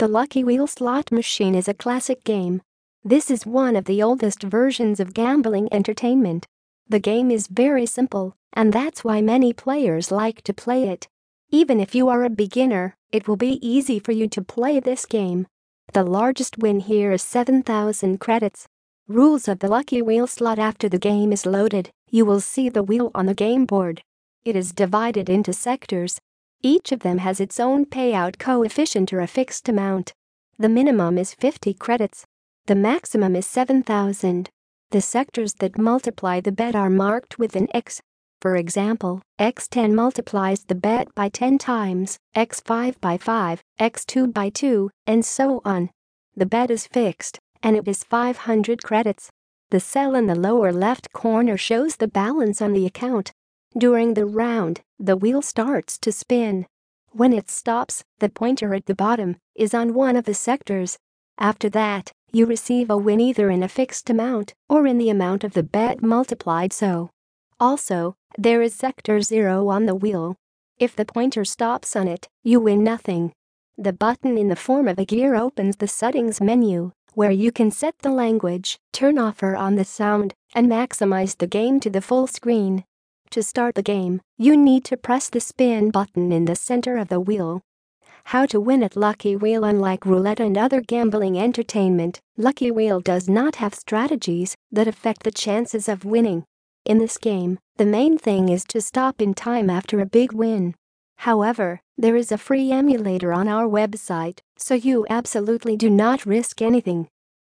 The Lucky Wheel slot machine is a classic game. This is one of the oldest versions of gambling entertainment. The game is very simple, and that's why many players like to play it. Even if you are a beginner, it will be easy for you to play this game. The largest win here is 7,000 credits. Rules of the Lucky Wheel slot. After the game is loaded, you will see the wheel on the game board. It is divided into sectors. Each of them has its own payout coefficient or a fixed amount. The minimum is 50 credits. The maximum is 7,000. The sectors that multiply the bet are marked with an X. For example, X10 multiplies the bet by 10 times, X5 by 5, X2 by 2, and so on. The bet is fixed, and it is 500 credits. The cell in the lower left corner shows the balance on the account. During the round, the wheel starts to spin. When it stops, the pointer at the bottom is on one of the sectors. After that, you receive a win either in a fixed amount or in the amount of the bet multiplied. Also, there is sector 0 on the wheel. If the pointer stops on it, you win nothing. The button in the form of a gear opens the settings menu, where you can set the language, turn off or on the sound, and maximize the game to the full screen. To start the game, you need to press the spin button in the center of the wheel. How to win at Lucky Wheel. Unlike roulette and other gambling entertainment, Lucky Wheel does not have strategies that affect the chances of winning. In this game, the main thing is to stop in time after a big win. However, there is a free emulator on our website, so you absolutely do not risk anything.